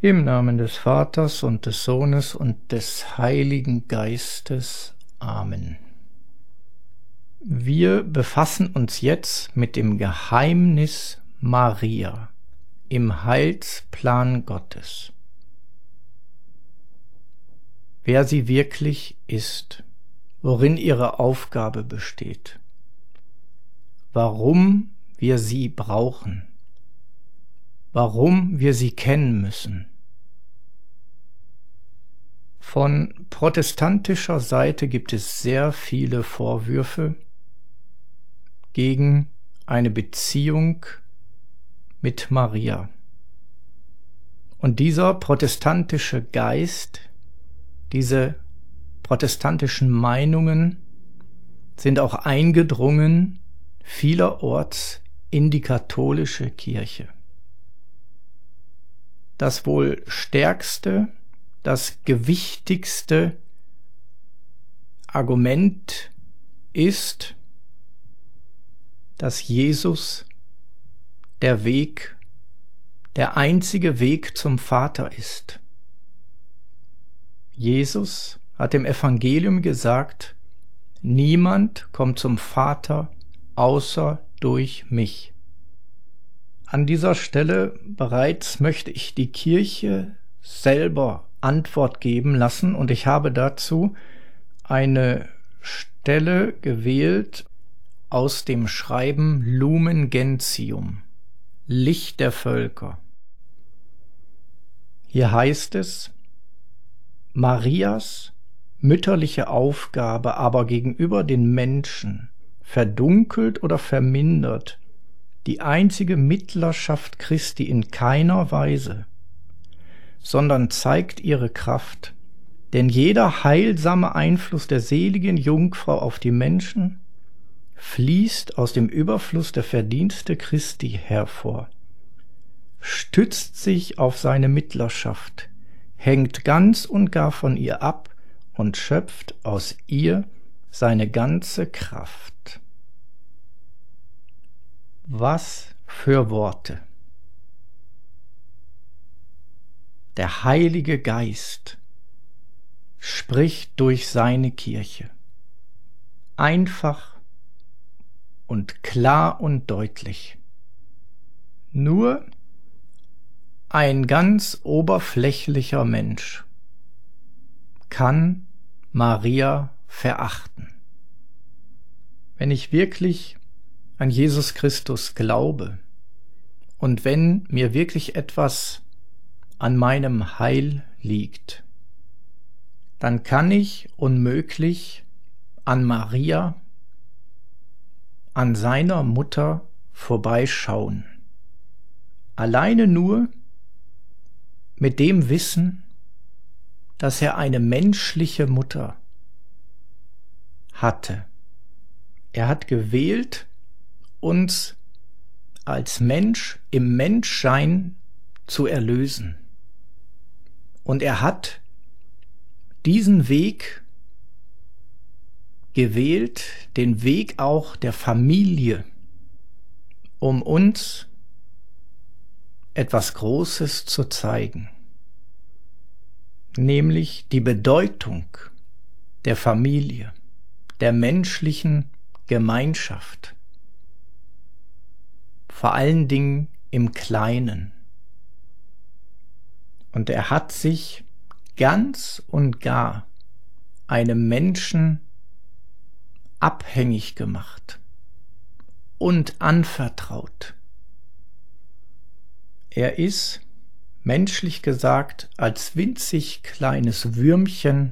Im Namen des Vaters und des Sohnes und des Heiligen Geistes. Amen. Wir befassen uns jetzt mit dem Geheimnis Maria im Heilsplan Gottes. Wer sie wirklich ist, worin ihre Aufgabe besteht, warum wir sie brauchen, warum wir sie kennen müssen. Von protestantischer Seite gibt es sehr viele Vorwürfe gegen eine Beziehung mit Maria. Und dieser protestantische Geist, diese protestantischen Meinungen sind auch eingedrungen vielerorts in die katholische Kirche. Das wohl stärkste, das gewichtigste Argument ist, dass Jesus der Weg, der einzige Weg zum Vater ist. Jesus hat im Evangelium gesagt, niemand kommt zum Vater außer durch mich. An dieser Stelle bereits möchte ich die Kirche selber Antwort geben lassen und ich habe dazu eine Stelle gewählt aus dem Schreiben Lumen Gentium, Licht der Völker. Hier heißt es, Marias mütterliche Aufgabe aber gegenüber den Menschen verdunkelt oder vermindert die einzige Mittlerschaft Christi in keiner Weise, sondern zeigt ihre Kraft, denn jeder heilsame Einfluss der seligen Jungfrau auf die Menschen fließt aus dem Überfluss der Verdienste Christi hervor, stützt sich auf seine Mittlerschaft, hängt ganz und gar von ihr ab und schöpft aus ihr seine ganze Kraft. Was für Worte! Der Heilige Geist spricht durch seine Kirche. Einfach und klar und deutlich. Nur ein ganz oberflächlicher Mensch kann Maria verachten. Wenn ich wirklich an Jesus Christus glaube und wenn mir wirklich etwas an meinem Heil liegt, dann kann ich unmöglich an Maria, an seiner Mutter vorbeischauen. Alleine nur mit dem Wissen, dass er eine menschliche Mutter hatte. Er hat gewählt, uns als Mensch im Menschsein zu erlösen. Und er hat diesen Weg gewählt, den Weg auch der Familie, um uns etwas Großes zu zeigen, nämlich die Bedeutung der Familie, der menschlichen Gemeinschaft, vor allen Dingen im Kleinen. Und er hat sich ganz und gar einem Menschen abhängig gemacht und anvertraut. Er ist, menschlich gesagt, als winzig kleines Würmchen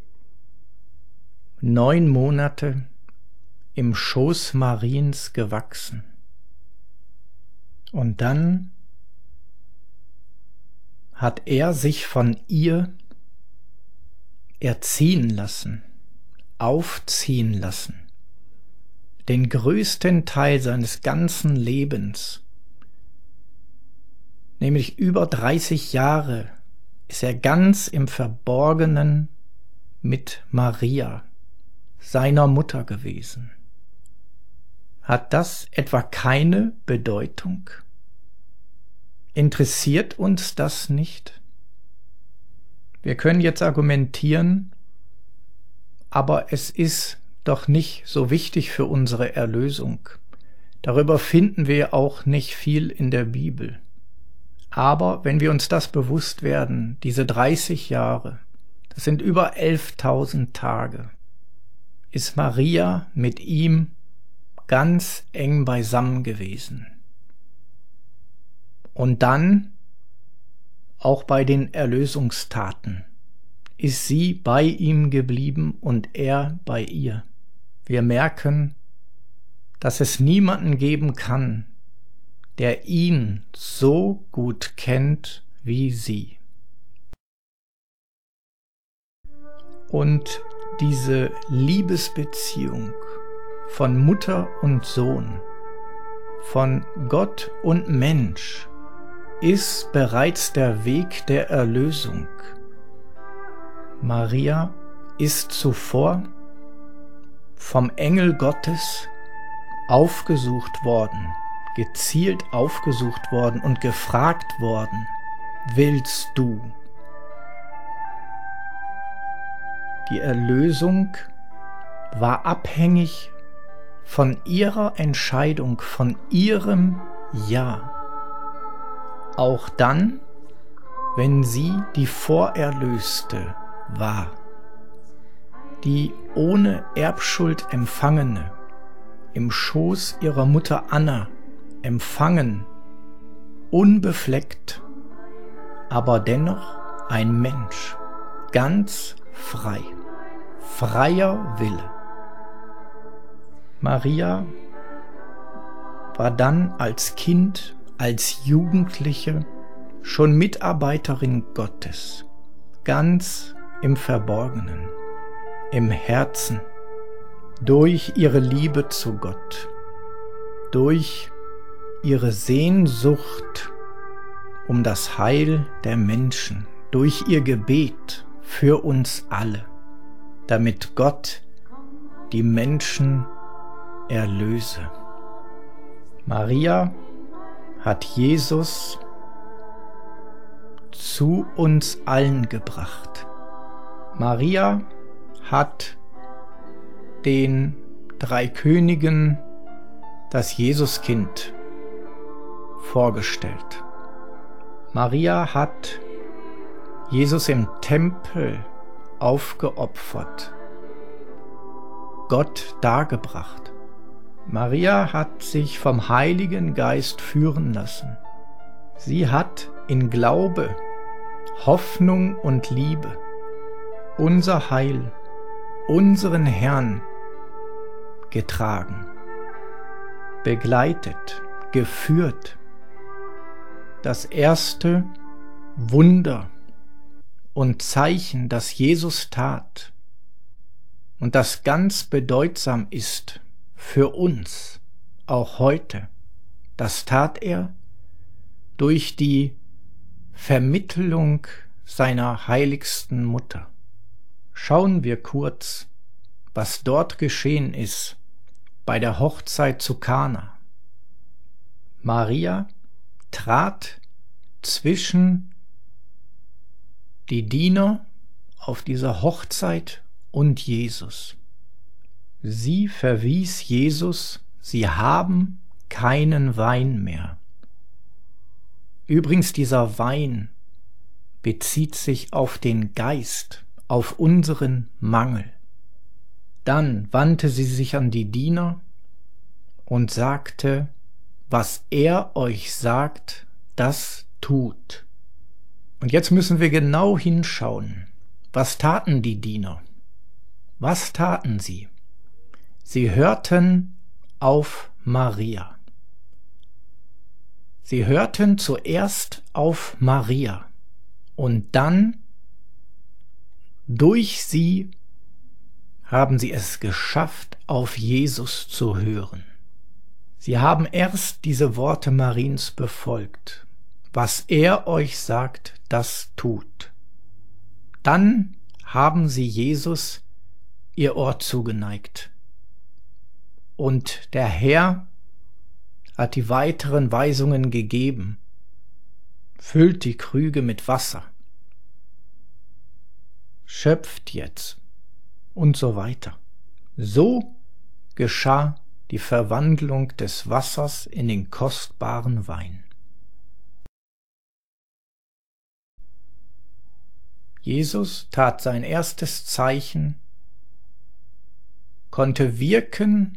9 Monate im Schoß Mariens gewachsen. Und dann hat er sich von ihr erziehen lassen, aufziehen lassen, den größten Teil seines ganzen Lebens, nämlich über 30 Jahre, ist er ganz im Verborgenen mit Maria, seiner Mutter gewesen. Hat das etwa keine Bedeutung? Interessiert uns das nicht? Wir können jetzt argumentieren, aber es ist doch nicht so wichtig für unsere Erlösung. Darüber finden wir auch nicht viel in der Bibel. Aber wenn wir uns das bewusst werden, diese 30 Jahre, das sind über 11.000 Tage, ist Maria mit ihm ganz eng beisammen gewesen. Und dann, auch bei den Erlösungstaten, ist sie bei ihm geblieben und er bei ihr. Wir merken, dass es niemanden geben kann, der ihn so gut kennt wie sie. Und diese Liebesbeziehung von Mutter und Sohn, von Gott und Mensch, ist bereits der Weg der Erlösung. Maria ist zuvor vom Engel Gottes aufgesucht worden, gezielt aufgesucht worden und gefragt worden: Willst du? Die Erlösung war abhängig von ihrer Entscheidung, von ihrem Ja. Auch dann, wenn sie die Vorerlöste war, die ohne Erbschuld empfangene, im Schoß ihrer Mutter Anna empfangen, unbefleckt, aber dennoch ein Mensch, ganz frei, freier Wille. Maria war dann als Kind, als Jugendliche schon Mitarbeiterin Gottes, ganz im Verborgenen, im Herzen, durch ihre Liebe zu Gott, durch ihre Sehnsucht um das Heil der Menschen, durch ihr Gebet für uns alle, damit Gott die Menschen erlöse. Maria hat Jesus zu uns allen gebracht. Maria hat den 3 Königen das Jesuskind vorgestellt. Maria hat Jesus im Tempel aufgeopfert, Gott dargebracht. Maria hat sich vom Heiligen Geist führen lassen. Sie hat in Glaube, Hoffnung und Liebe unser Heil, unseren Herrn getragen, begleitet, geführt. Das erste Wunder und Zeichen, das Jesus tat und das ganz bedeutsam ist für uns, auch heute, das tat er durch die Vermittlung seiner heiligsten Mutter. Schauen wir kurz, was dort geschehen ist bei der Hochzeit zu Kana. Maria trat zwischen die Diener auf dieser Hochzeit und Jesus. Sie verwies Jesus, sie haben keinen Wein mehr. Übrigens, dieser Wein bezieht sich auf den Geist, auf unseren Mangel. Dann wandte sie sich an die Diener und sagte: Was er euch sagt, das tut. Und jetzt müssen wir genau hinschauen. Was taten die Diener? Was taten sie? Sie hörten auf Maria. Sie hörten zuerst auf Maria und dann durch sie haben sie es geschafft, auf Jesus zu hören. Sie haben erst diese Worte Mariens befolgt. Was er euch sagt, das tut. Dann haben sie Jesus ihr Ohr zugeneigt. Und der Herr hat die weiteren Weisungen gegeben. Füllt die Krüge mit Wasser. schöpft jetzt und so weiter. So geschah die Verwandlung des Wassers in den kostbaren Wein. Jesus tat sein erstes Zeichen, konnte wirken,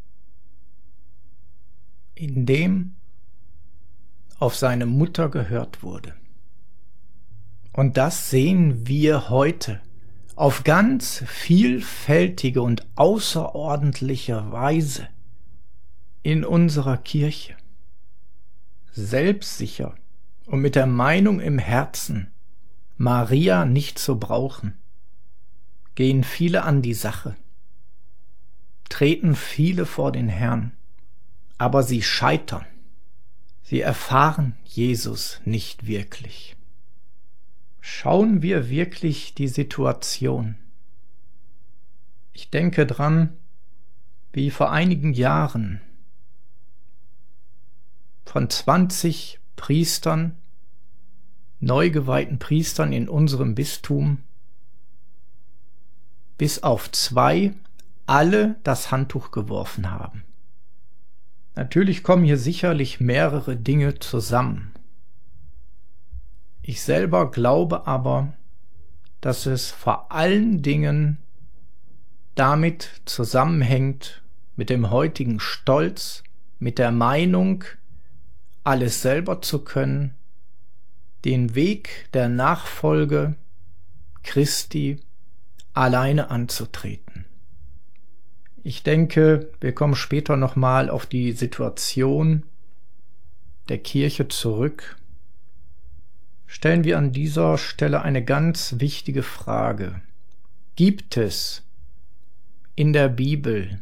indem auf seine Mutter gehört wurde. Und das sehen wir heute auf ganz vielfältige und außerordentliche Weise in unserer Kirche. Selbstsicher und mit der Meinung im Herzen, Maria nicht zu brauchen, gehen viele an die Sache, treten viele vor den Herrn, aber sie scheitern. Sie erfahren Jesus nicht wirklich. Schauen wir wirklich die Situation. Ich denke dran, wie vor einigen Jahren von 20 Priestern, neu geweihten Priestern in unserem Bistum, bis auf 2 alle das Handtuch geworfen haben. Natürlich kommen hier sicherlich mehrere Dinge zusammen. Ich selber glaube aber, dass es vor allen Dingen damit zusammenhängt, mit dem heutigen Stolz, mit der Meinung, alles selber zu können, den Weg der Nachfolge Christi alleine anzutreten. Ich denke, wir kommen später nochmal auf die Situation der Kirche zurück. Stellen wir an dieser Stelle eine ganz wichtige Frage. Gibt es in der Bibel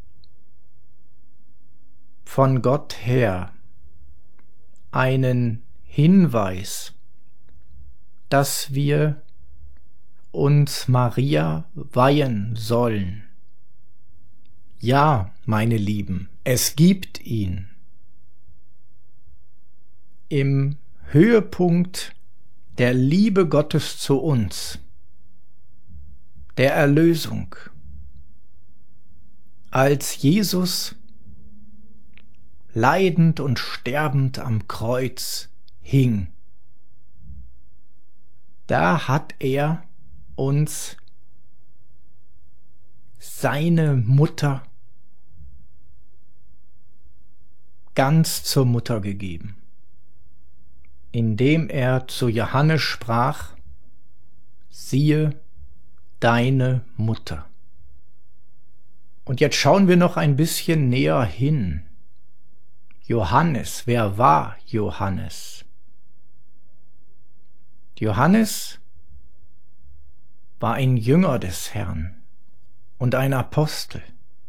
von Gott her einen Hinweis, dass wir uns Maria weihen sollen? Ja, meine Lieben, es gibt ihn. Im Höhepunkt der Liebe Gottes zu uns, der Erlösung, als Jesus leidend und sterbend am Kreuz hing, da hat er uns seine Mutter ganz zur Mutter gegeben, indem er zu Johannes sprach: Siehe deine Mutter. Und jetzt schauen wir noch ein bisschen näher hin. Johannes, wer war Johannes? Johannes war ein Jünger des Herrn und ein Apostel.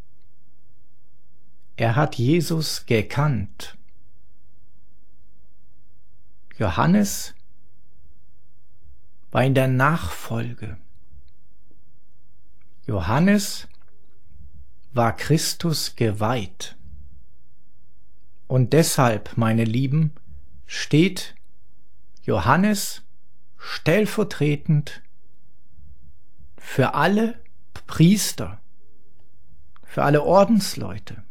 Er hat Jesus gekannt. Johannes war in der Nachfolge. Johannes war Christus geweiht. Und deshalb, meine Lieben, steht Johannes stellvertretend für alle Priester, für alle Ordensleute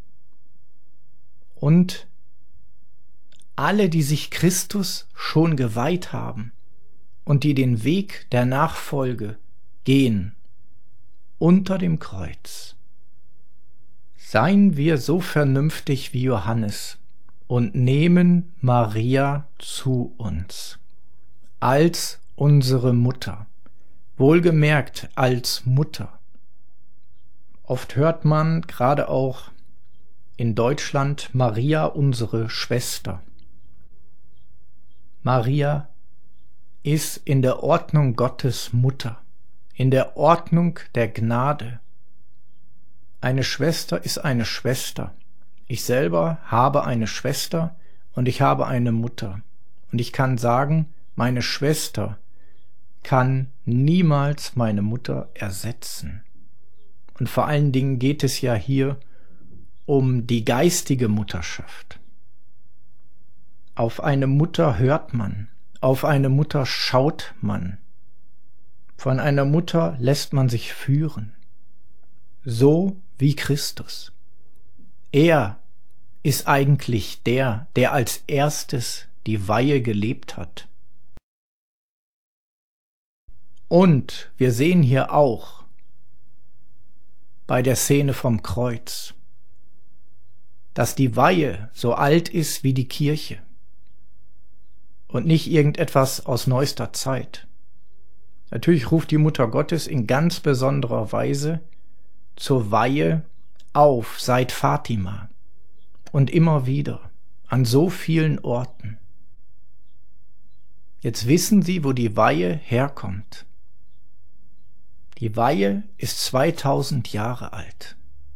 und alle, die sich Christus schon geweiht haben und die den Weg der Nachfolge gehen unter dem Kreuz. Seien wir so vernünftig wie Johannes und nehmen Maria zu uns als unsere Mutter, wohlgemerkt als Mutter. Oft hört man, gerade auch in Deutschland, Maria, unsere Schwester. Maria ist in der Ordnung Gottes Mutter, in der Ordnung der Gnade. Eine Schwester ist eine Schwester. Ich selber habe eine Schwester und ich habe eine Mutter. Und ich kann sagen, meine Schwester kann niemals meine Mutter ersetzen. Und vor allen Dingen geht es ja hier um die geistige Mutterschaft. Auf eine Mutter hört man, auf eine Mutter schaut man. Von einer Mutter lässt man sich führen, so wie Christus. Er ist eigentlich der als erstes die Weihe gelebt hat. Und wir sehen hier auch bei der Szene vom Kreuz, dass die Weihe so alt ist wie die Kirche und nicht irgendetwas aus neuester Zeit. Natürlich ruft die Mutter Gottes in ganz besonderer Weise zur Weihe auf seit Fatima und immer wieder an so vielen Orten. Jetzt wissen Sie, wo die Weihe herkommt. Die Weihe ist 2000 Jahre alt.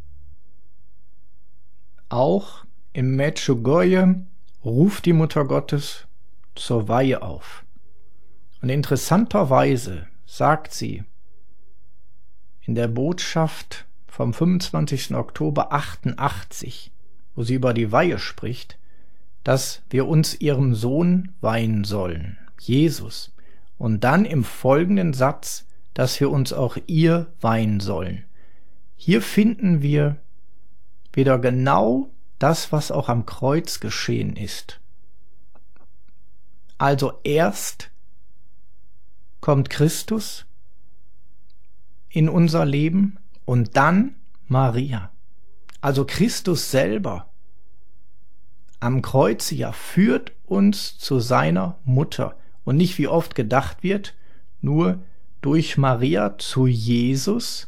Auch im Medjugorje ruft die Mutter Gottes zur Weihe auf. Und interessanterweise sagt sie in der Botschaft vom 25. Oktober 88, wo sie über die Weihe spricht, dass wir uns ihrem Sohn weihen sollen, Jesus. Und dann im folgenden Satz, dass wir uns auch ihr weihen sollen. Hier finden wir wieder genau das, was auch am Kreuz geschehen ist. Also erst kommt Christus in unser Leben und dann Maria. Also Christus selber am Kreuz ja führt uns zu seiner Mutter und nicht wie oft gedacht wird, nur durch Maria zu Jesus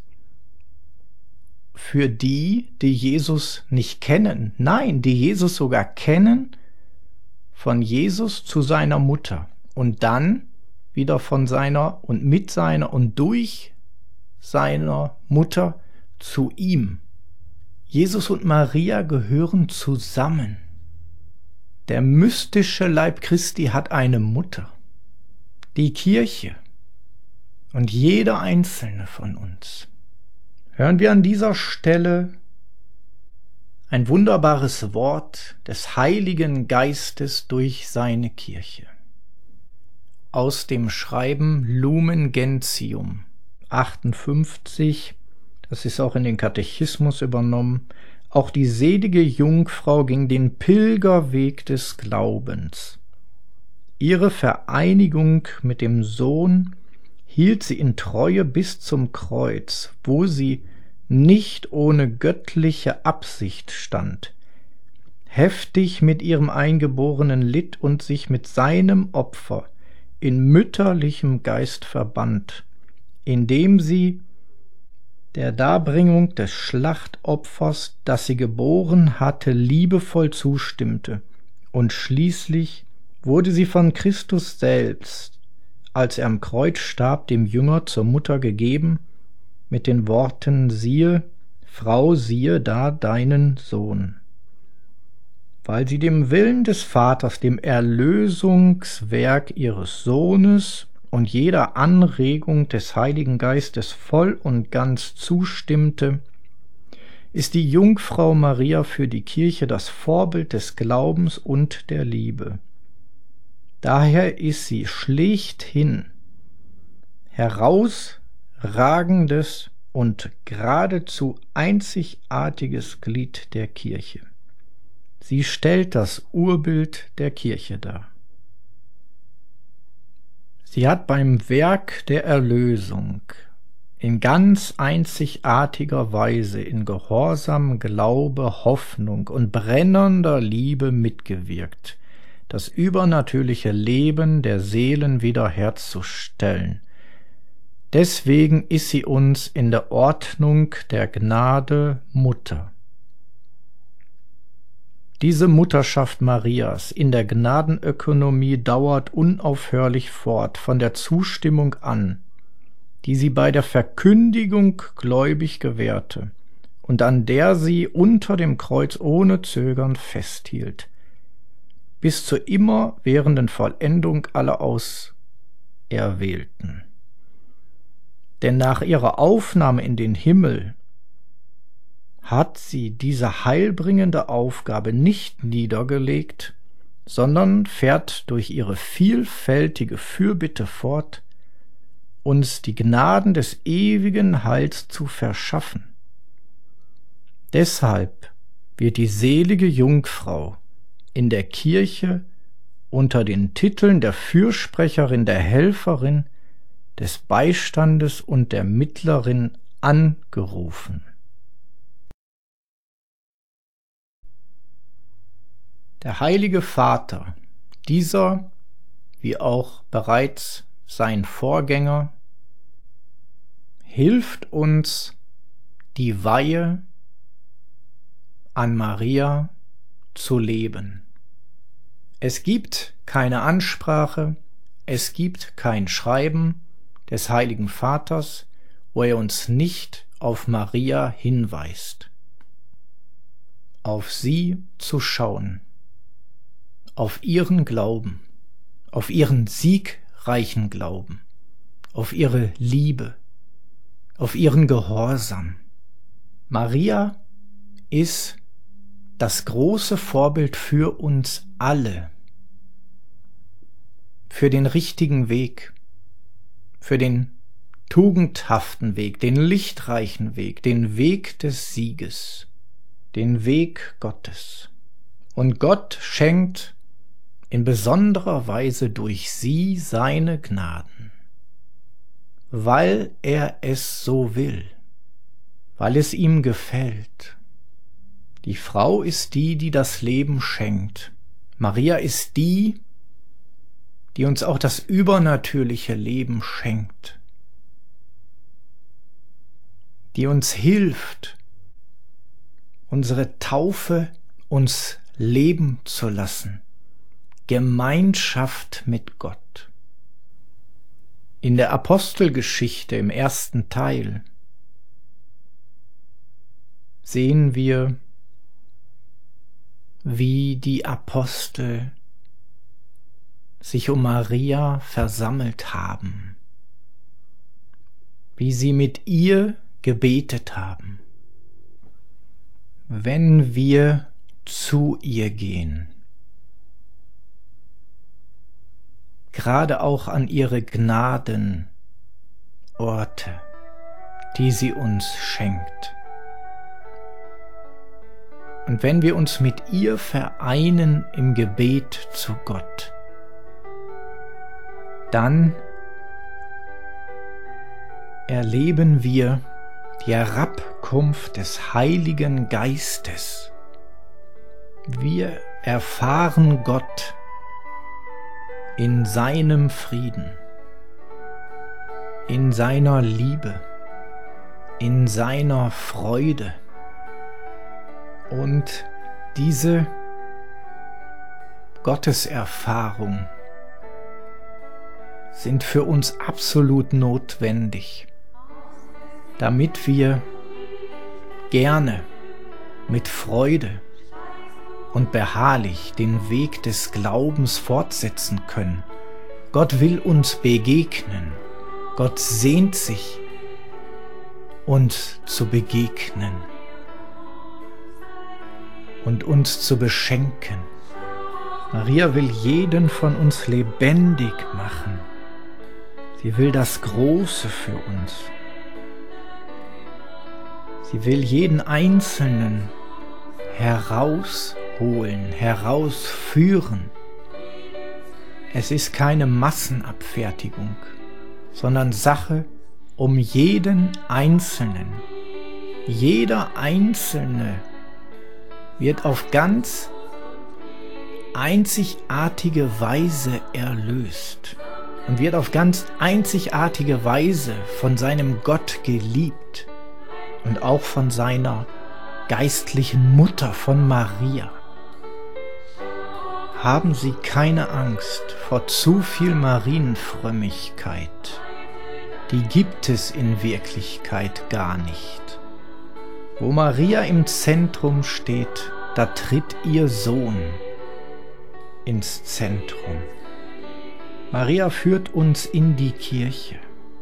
für die, die Jesus nicht kennen. Nein, die Jesus sogar kennen, von Jesus zu seiner Mutter und dann wieder von seiner und mit seiner und durch seiner Mutter zu ihm. Jesus und Maria gehören zusammen. Der mystische Leib Christi hat eine Mutter. Die Kirche und jeder einzelne von uns. Hören wir an dieser Stelle ein wunderbares Wort des Heiligen Geistes durch seine Kirche. Aus dem Schreiben Lumen Gentium 58, das ist auch in den Katechismus übernommen, auch die selige Jungfrau ging den Pilgerweg des Glaubens. Ihre Vereinigung mit dem Sohn hielt sie in Treue bis zum Kreuz, wo sie nicht ohne göttliche Absicht stand, heftig mit ihrem Eingeborenen litt und sich mit seinem Opfer in mütterlichem Geist verband, indem sie der Darbringung des Schlachtopfers, das sie geboren hatte, liebevoll zustimmte, und schließlich wurde sie von Christus selbst, als er am Kreuz starb, dem Jünger zur Mutter gegeben, mit den Worten: Siehe, Frau, siehe da deinen Sohn. Weil sie dem Willen des Vaters, dem Erlösungswerk ihres Sohnes und jeder Anregung des Heiligen Geistes voll und ganz zustimmte, ist die Jungfrau Maria für die Kirche das Vorbild des Glaubens und der Liebe. Daher ist sie schlechthin herausragendes und geradezu einzigartiges Glied der Kirche. Sie stellt das Urbild der Kirche dar. Sie hat beim Werk der Erlösung in ganz einzigartiger Weise in Gehorsam, Glaube, Hoffnung und brennender Liebe mitgewirkt, das übernatürliche Leben der Seelen wiederherzustellen. Deswegen ist sie uns in der Ordnung der Gnade Mutter. Diese Mutterschaft Marias in der Gnadenökonomie dauert unaufhörlich fort, von der Zustimmung an, die sie bei der Verkündigung gläubig gewährte und an der sie unter dem Kreuz ohne Zögern festhielt, bis zur immerwährenden Vollendung aller Auserwählten. Denn nach ihrer Aufnahme in den Himmel hat sie diese heilbringende Aufgabe nicht niedergelegt, sondern fährt durch ihre vielfältige Fürbitte fort uns die Gnaden des ewigen Heils zu verschaffen. Deshalb wird die selige Jungfrau in der Kirche unter den Titeln der Fürsprecherin, der Helferin, des Beistandes und der Mittlerin angerufen. Der Heilige Vater, dieser, wie auch bereits sein Vorgänger, hilft uns, die Weihe an Maria zu leben. Es gibt keine Ansprache, es gibt kein Schreiben des Heiligen Vaters, wo er uns nicht auf Maria hinweist. Auf sie zu schauen, auf ihren Glauben, auf ihren siegreichen Glauben, auf ihre Liebe, auf ihren Gehorsam. Maria ist das große Vorbild für uns alle, für den richtigen Weg, für den tugendhaften Weg, den lichtreichen Weg, den Weg des Sieges, den Weg Gottes. Und Gott schenkt in besonderer Weise durch sie seine Gnaden, weil er es so will, weil es ihm gefällt. Die Frau ist die, die das Leben schenkt. Maria ist die, die uns auch das übernatürliche Leben schenkt, die uns hilft, unsere Taufe uns leben zu lassen. Gemeinschaft mit Gott. In der Apostelgeschichte im ersten Teil sehen wir, wie die Apostel sich um Maria versammelt haben, wie sie mit ihr gebetet haben. Wenn wir zu ihr gehen, gerade auch an ihre Gnadenorte, die sie uns schenkt. Und wenn wir uns mit ihr vereinen im Gebet zu Gott, dann erleben wir die Herabkunft des Heiligen Geistes. Wir erfahren Gott in seinem Frieden, in seiner Liebe, in seiner Freude. Und diese Gotteserfahrung sind für uns absolut notwendig, damit wir gerne mit Freude und beharrlich den Weg des Glaubens fortsetzen können. Gott will uns begegnen. Gott sehnt sich, uns zu begegnen und uns zu beschenken. Maria will jeden von uns lebendig machen. Sie will das Große für uns. Sie will jeden Einzelnen herausholen, herausführen. Es ist keine Massenabfertigung, sondern Sache um jeden Einzelnen. Jeder Einzelne wird auf ganz einzigartige Weise erlöst und wird auf ganz einzigartige Weise von seinem Gott geliebt und auch von seiner geistlichen Mutter, von Maria. Haben Sie keine Angst vor zu viel Marienfrömmigkeit. Die gibt es in Wirklichkeit gar nicht. Wo Maria im Zentrum steht, da tritt ihr Sohn ins Zentrum. Maria führt uns in die Kirche,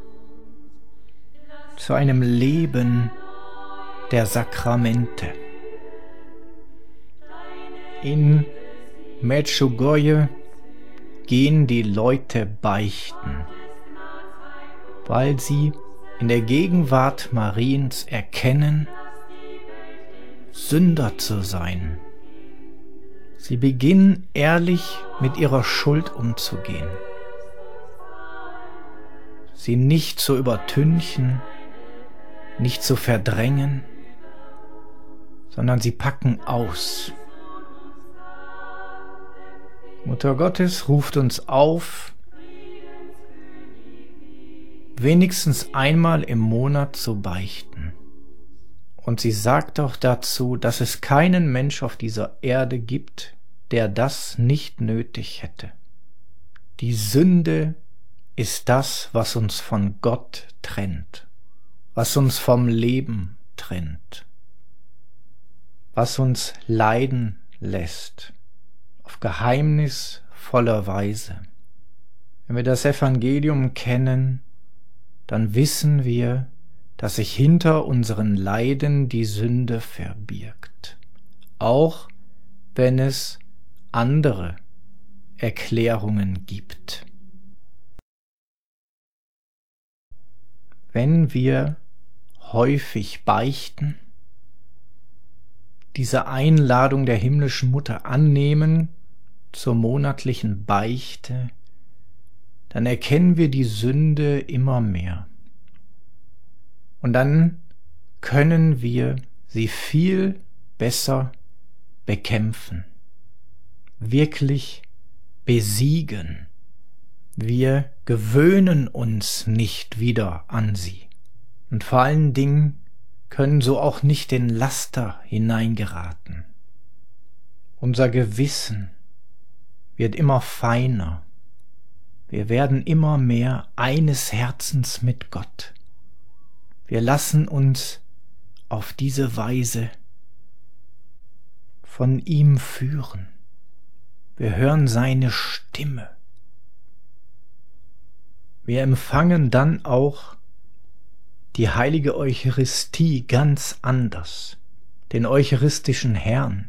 zu einem Leben der Sakramente. In Medjugorje gehen die Leute beichten. weil sie in der Gegenwart Mariens erkennen, Sünder zu sein. Sie beginnen ehrlich mit ihrer Schuld umzugehen, sie nicht zu übertünchen, nicht zu verdrängen, sondern sie packen aus. Mutter Gottes ruft uns auf, wenigstens einmal im Monat zu beichten. Und sie sagt auch dazu, dass es keinen Mensch auf dieser Erde gibt, der das nicht nötig hätte. Die Sünde ist das, was uns von Gott trennt, was uns vom Leben trennt, was uns leiden lässt, auf geheimnisvoller Weise. Wenn wir das Evangelium kennen, dann wissen wir, dass sich hinter unseren Leiden die Sünde verbirgt, auch wenn es andere Erklärungen gibt. Wenn wir häufig beichten, diese Einladung der himmlischen Mutter annehmen zur monatlichen Beichte, dann erkennen wir die Sünde immer mehr. Und dann können wir sie viel besser bekämpfen, wirklich besiegen. Wir gewöhnen uns nicht wieder an sie. Und vor allen Dingen können so auch nicht in Laster hineingeraten. Unser Gewissen wird immer feiner. Wir werden immer mehr eines Herzens mit Gott. Wir lassen uns auf diese Weise von ihm führen. Wir hören seine Stimme. Wir empfangen dann auch die heilige Eucharistie ganz anders, den eucharistischen Herrn.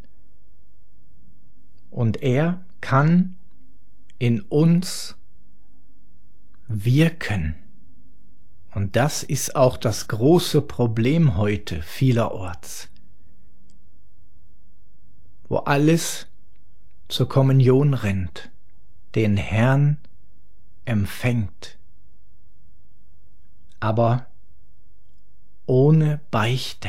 Und er kann in uns wirken. Und das ist auch das große Problem heute vielerorts, wo alles zur Kommunion rennt, den Herrn empfängt, aber ohne Beichte,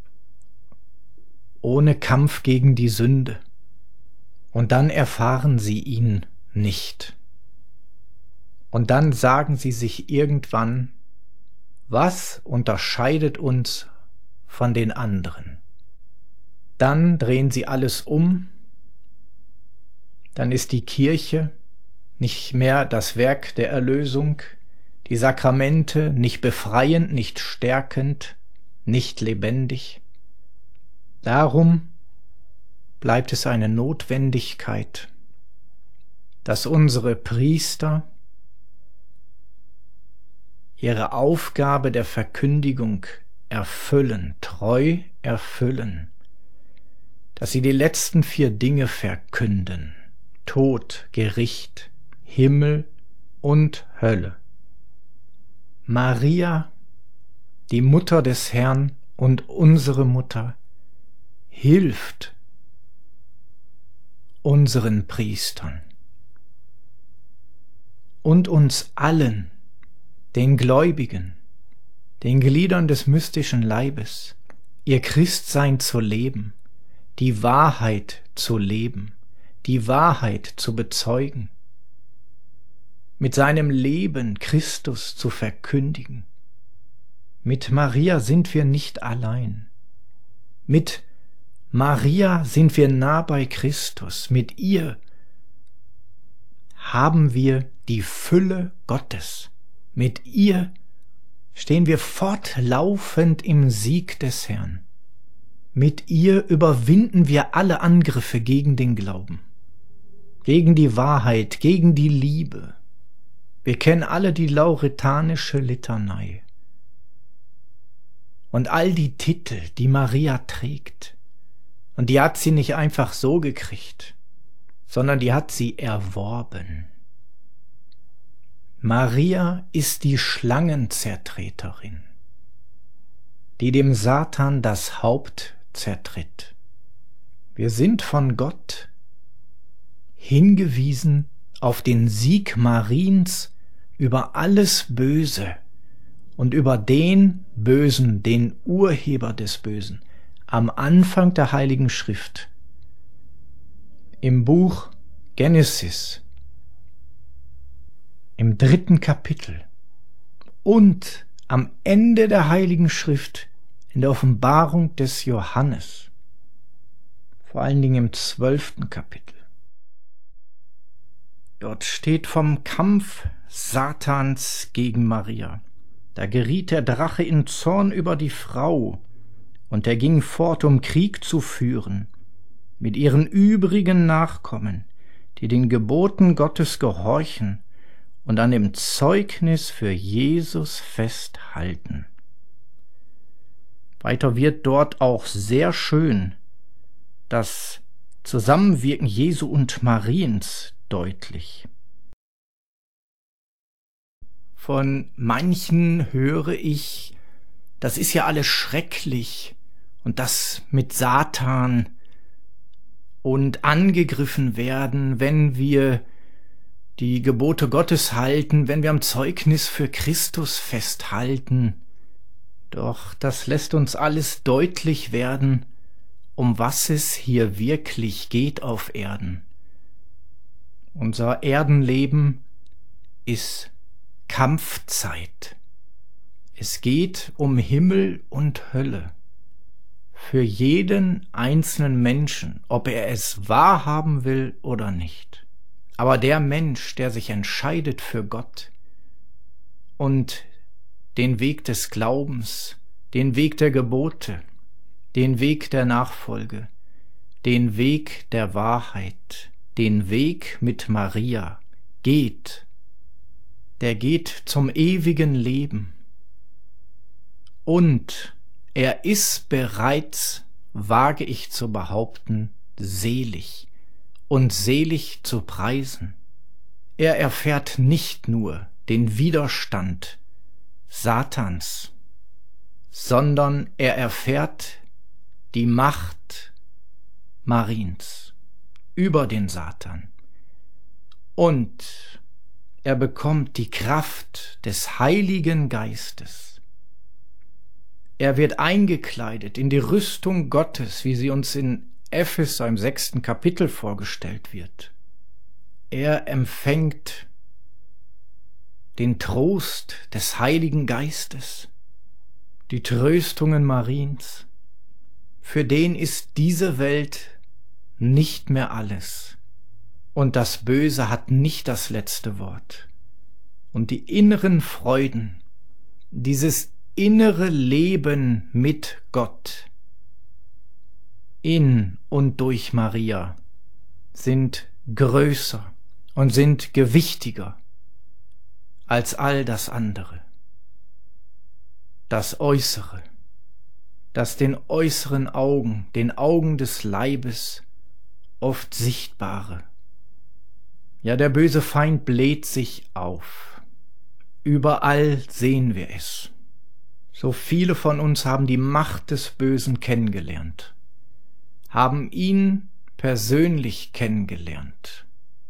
ohne Kampf gegen die Sünde. Und dann erfahren sie ihn nicht. Und dann sagen sie sich irgendwann, was unterscheidet uns von den anderen? Dann drehen sie alles um, dann ist die Kirche nicht mehr das Werk der Erlösung, die Sakramente nicht befreiend, nicht stärkend, nicht lebendig. Darum bleibt es eine Notwendigkeit, dass unsere Priester ihre Aufgabe der Verkündigung erfüllen, treu erfüllen, dass sie die letzten 4 Dinge verkünden: Tod, Gericht, Himmel und Hölle. Maria, die Mutter des Herrn und unsere Mutter, hilft unseren Priestern und uns allen, den Gläubigen, den Gliedern des mystischen Leibes, ihr Christsein zu leben, die Wahrheit zu leben, die Wahrheit zu bezeugen, mit seinem Leben Christus zu verkündigen. Mit Maria sind wir nicht allein. Mit Maria sind wir nah bei Christus. Mit ihr haben wir die Fülle Gottes. Mit ihr stehen wir fortlaufend im Sieg des Herrn. Mit ihr überwinden wir alle Angriffe gegen den Glauben, gegen die Wahrheit, gegen die Liebe. Wir kennen alle die lauretanische Litanei und all die Titel, die Maria trägt. Und die hat sie nicht einfach so gekriegt, sondern die hat sie erworben. Maria ist die Schlangenzertreterin, die dem Satan das Haupt zertritt. Wir sind von Gott hingewiesen auf den Sieg Mariens über alles Böse und über den Bösen, den Urheber des Bösen, am Anfang der Heiligen Schrift. Im Buch Genesis, im 3. Kapitel und am Ende der Heiligen Schrift in der Offenbarung des Johannes, vor allen Dingen im 12. Kapitel. Dort steht vom Kampf Satans gegen Maria. Da geriet der Drache in Zorn über die Frau, und er ging fort, um Krieg zu führen mit ihren übrigen Nachkommen, die den Geboten Gottes gehorchen und an dem Zeugnis für Jesus festhalten. Weiter wird dort auch sehr schön das Zusammenwirken Jesu und Mariens deutlich. Von manchen höre ich, das ist ja alles schrecklich und das mit Satan und angegriffen werden, wenn wir die Gebote Gottes halten, wenn wir am Zeugnis für Christus festhalten. Doch das lässt uns alles deutlich werden, um was es hier wirklich geht auf Erden. Unser Erdenleben ist Kampfzeit. Es geht um Himmel und Hölle. Für jeden einzelnen Menschen, ob er es wahrhaben will oder nicht. Aber der Mensch, der sich entscheidet für Gott und den Weg des Glaubens, den Weg der Gebote, den Weg der Nachfolge, den Weg der Wahrheit, den Weg mit Maria geht, der geht zum ewigen Leben. Und er ist bereits, wage ich zu behaupten, selig und selig zu preisen. Er erfährt nicht nur den Widerstand Satans, sondern er erfährt die Macht Mariens über den Satan. Und er bekommt die Kraft des Heiligen Geistes. Er wird eingekleidet in die Rüstung Gottes, wie sie uns in Epheser im 6. Kapitel vorgestellt wird. Er empfängt den Trost des Heiligen Geistes, die Tröstungen Mariens. Für den ist diese Welt nicht mehr alles. Und das Böse hat nicht das letzte Wort. Und die inneren Freuden, dieses innere Leben mit Gott, in und durch Maria, sind größer und sind gewichtiger als all das andere. Das Äußere, das den äußeren Augen, den Augen des Leibes, oft Sichtbare. Ja, der böse Feind bläht sich auf. Überall sehen wir es. So viele von uns haben die Macht des Bösen kennengelernt, haben ihn persönlich kennengelernt.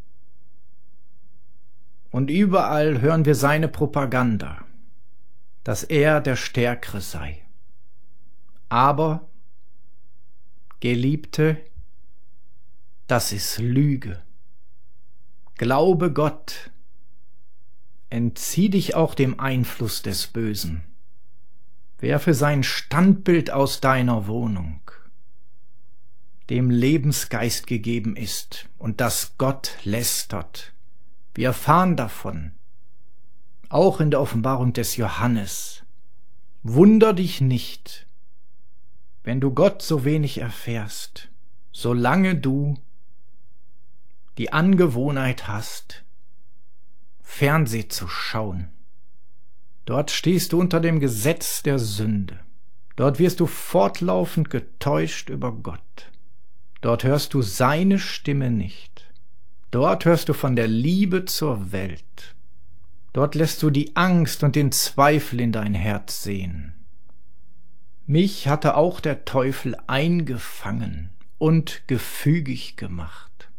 Und überall hören wir seine Propaganda, dass er der Stärkere sei. Aber, Geliebte, das ist Lüge. Glaube Gott, entzieh dich auch dem Einfluss des Bösen. Werfe sein Standbild aus deiner Wohnung, dem Lebensgeist gegeben ist und das Gott lästert. Wir erfahren davon, auch in der Offenbarung des Johannes. Wunder dich nicht, wenn du Gott so wenig erfährst, solange du die Angewohnheit hast, Fernseh zu schauen. Dort stehst du unter dem Gesetz der Sünde. Dort wirst du fortlaufend getäuscht über Gott. Dort hörst du seine Stimme nicht. Dort hörst du von der Liebe zur Welt. Dort lässt du die Angst und den Zweifel in dein Herz sehen. Mich hatte auch der Teufel eingefangen und gefügig gemacht.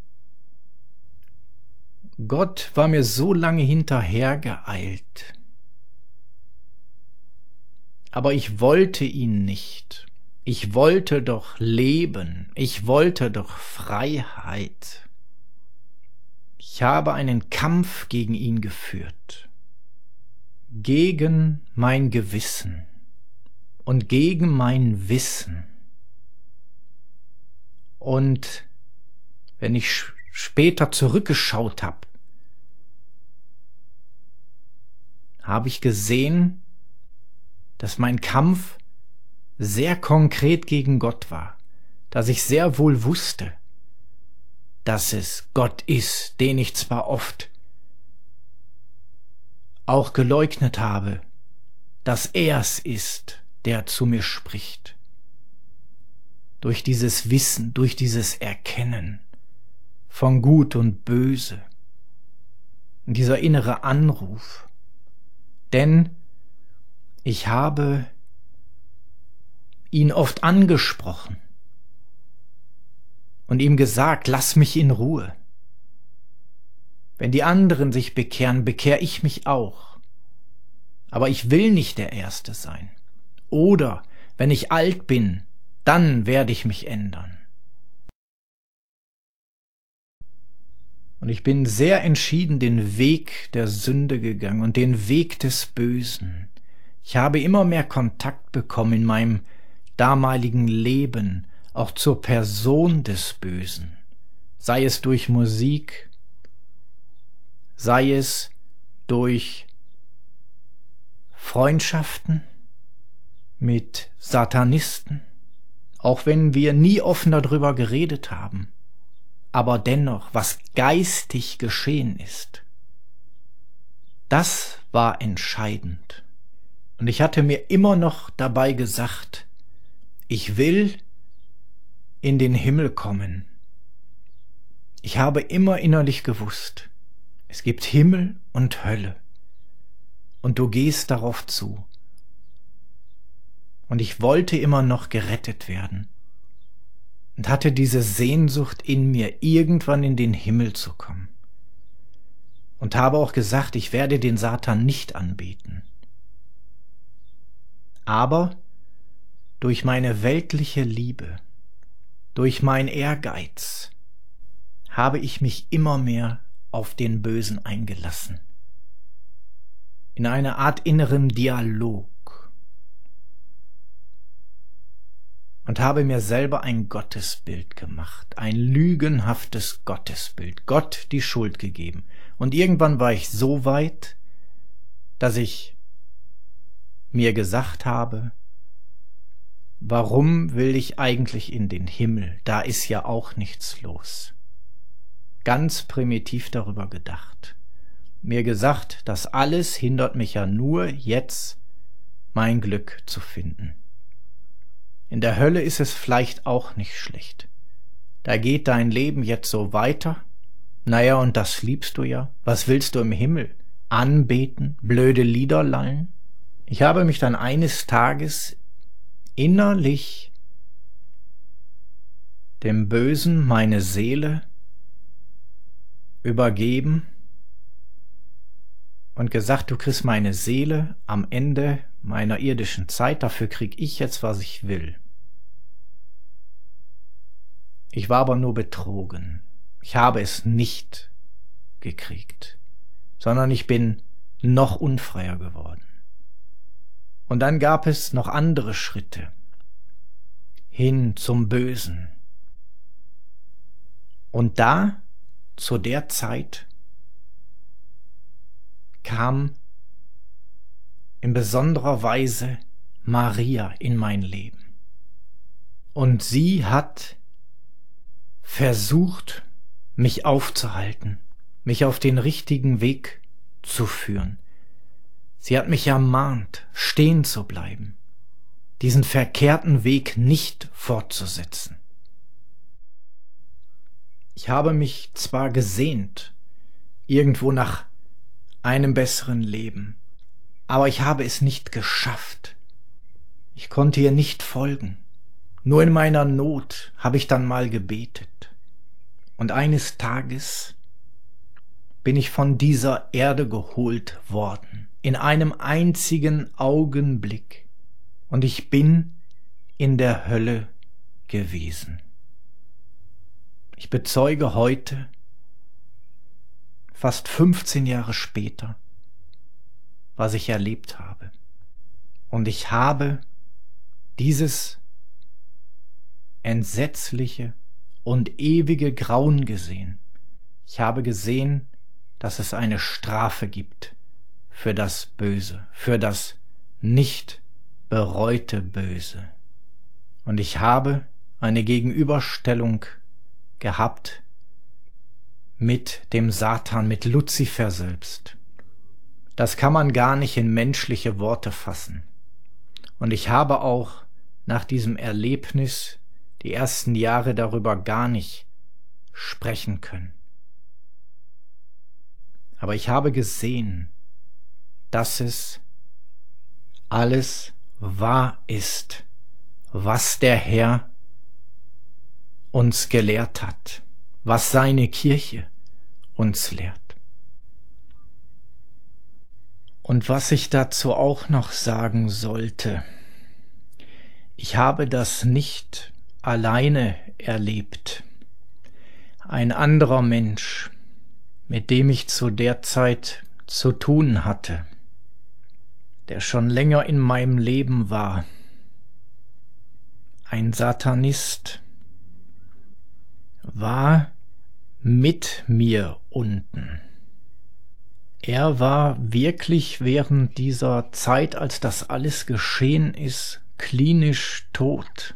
Gott war mir so lange hinterhergeeilt, aber ich wollte ihn nicht. Ich wollte doch leben, ich wollte doch Freiheit. Ich habe einen Kampf gegen ihn geführt, gegen mein Gewissen und gegen mein Wissen. Und wenn ich später zurückgeschaut habe, habe ich gesehen, dass mein Kampf sehr konkret gegen Gott war, dass ich sehr wohl wusste, dass es Gott ist, den ich zwar oft auch geleugnet habe, dass er es ist, der zu mir spricht. Durch dieses Wissen, durch dieses Erkennen von Gut und Böse und dieser innere Anruf. Denn ich habe ihn oft angesprochen und ihm gesagt, lass mich in Ruhe. Wenn die anderen sich bekehren, bekehre ich mich auch. Aber ich will nicht der Erste sein. Oder wenn ich alt bin, dann werde ich mich ändern. Und ich bin sehr entschieden den Weg der Sünde gegangen und den Weg des Bösen. Ich habe immer mehr Kontakt bekommen in meinem damaligen Leben, auch zur Person des Bösen. Sei es durch Musik, sei es durch Freundschaften mit Satanisten, auch wenn wir nie offen darüber geredet haben. Aber dennoch, was geistig geschehen ist, das war entscheidend. Und ich hatte mir immer noch dabei gesagt, ich will in den Himmel kommen. Ich habe immer innerlich gewusst, es gibt Himmel und Hölle. Und du gehst darauf zu. Und ich wollte immer noch gerettet werden. Und hatte diese Sehnsucht in mir, irgendwann in den Himmel zu kommen. Und habe auch gesagt, ich werde den Satan nicht anbeten. Aber durch meine weltliche Liebe, durch mein Ehrgeiz, habe ich mich immer mehr auf den Bösen eingelassen. In eine Art inneren Dialog. Und habe mir selber ein Gottesbild gemacht, ein lügenhaftes Gottesbild, Gott die Schuld gegeben. Und irgendwann war ich so weit, dass ich mir gesagt habe, warum will ich eigentlich in den Himmel? Da ist ja auch nichts los. Ganz primitiv darüber gedacht. Mir gesagt, das alles hindert mich ja nur, jetzt mein Glück zu finden. In der Hölle ist es vielleicht auch nicht schlecht. Da geht dein Leben jetzt so weiter. Naja, und das liebst du ja. Was willst du im Himmel? Anbeten? Blöde Lieder lallen? Ich habe mich dann eines Tages innerlich dem Bösen meine Seele übergeben und gesagt, du kriegst meine Seele am Ende meiner irdischen Zeit, dafür krieg ich jetzt, was ich will. Ich war aber nur betrogen. Ich habe es nicht gekriegt, sondern ich bin noch unfreier geworden. Und dann gab es noch andere Schritte hin zum Bösen. Und da, zu der Zeit, kam in besonderer Weise Maria in mein Leben. Und sie hat versucht, mich aufzuhalten, mich auf den richtigen Weg zu führen. Sie hat mich ermahnt, stehen zu bleiben, diesen verkehrten Weg nicht fortzusetzen. Ich habe mich zwar gesehnt, irgendwo nach einem besseren Leben. Aber ich habe es nicht geschafft. Ich konnte ihr nicht folgen. Nur in meiner Not habe ich dann mal gebetet. Und eines Tages bin ich von dieser Erde geholt worden, in einem einzigen Augenblick. Und ich bin in der Hölle gewesen. Ich bezeuge heute, fast 15 Jahre später, was ich erlebt habe. Und ich habe dieses entsetzliche und ewige Grauen gesehen. Ich habe gesehen, dass es eine Strafe gibt für das Böse, für das nicht bereute Böse. Und ich habe eine Gegenüberstellung gehabt mit dem Satan, mit Luzifer selbst. Das kann man gar nicht in menschliche Worte fassen. Und ich habe auch nach diesem Erlebnis die ersten Jahre darüber gar nicht sprechen können. Aber ich habe gesehen, dass es alles wahr ist, was der Herr uns gelehrt hat, was seine Kirche uns lehrt. Und was ich dazu auch noch sagen sollte, ich habe das nicht alleine erlebt. Ein anderer Mensch, mit dem ich zu der Zeit zu tun hatte, der schon länger in meinem Leben war, ein Satanist, war mit mir unten. Er war wirklich während dieser Zeit, als das alles geschehen ist, klinisch tot.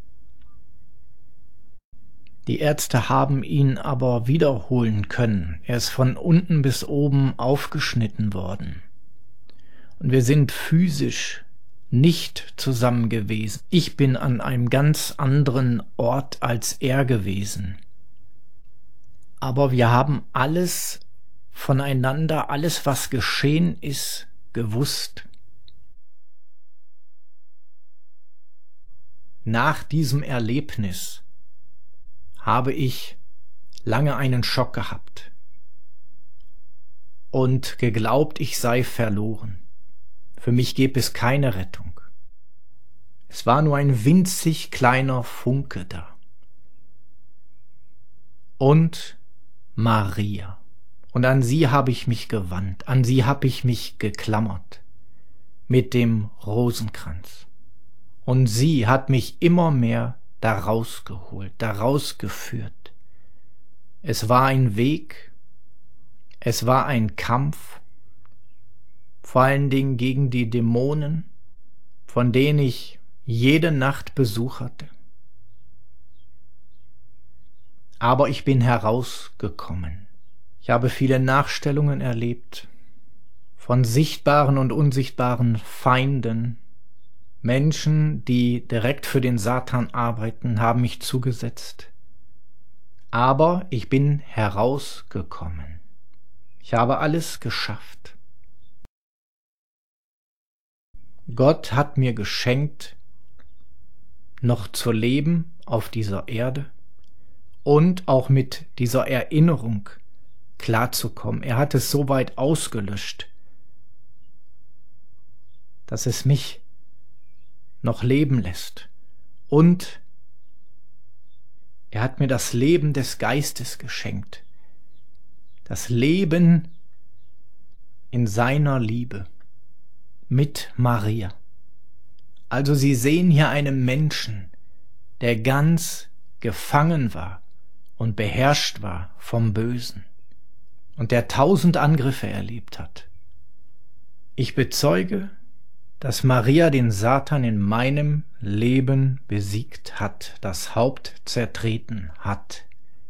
Die Ärzte haben ihn aber wiederholen können. Er ist von unten bis oben aufgeschnitten worden. Und wir sind physisch nicht zusammen gewesen. Ich bin an einem ganz anderen Ort als er gewesen. Aber wir haben alles voneinander, alles was geschehen ist, gewusst. Nach diesem Erlebnis habe ich lange einen Schock gehabt und geglaubt, ich sei verloren. Für mich gäbe es keine Rettung. Es war nur ein winzig kleiner Funke da. Und Maria. Und an sie habe ich mich gewandt, an sie habe ich mich geklammert mit dem Rosenkranz. Und sie hat mich immer mehr da rausgeholt, da rausgeführt. Es war ein Weg, es war ein Kampf, vor allen Dingen gegen die Dämonen, von denen ich jede Nacht Besuch hatte. Aber ich bin herausgekommen. Ich habe viele Nachstellungen erlebt, von sichtbaren und unsichtbaren Feinden. Menschen, die direkt für den Satan arbeiten, haben mich zugesetzt. Aber ich bin herausgekommen. Ich habe alles geschafft. Gott hat mir geschenkt, noch zu leben auf dieser Erde und auch mit dieser Erinnerung klarzukommen. Er hat es so weit ausgelöscht, dass es mich noch leben lässt. Und er hat mir das Leben des Geistes geschenkt. Das Leben in seiner Liebe mit Maria. Also Sie sehen hier einen Menschen, der ganz gefangen war und beherrscht war vom Bösen und der 1000 Angriffe erlebt hat. Ich bezeuge, dass Maria den Satan in meinem Leben besiegt hat, das Haupt zertreten hat.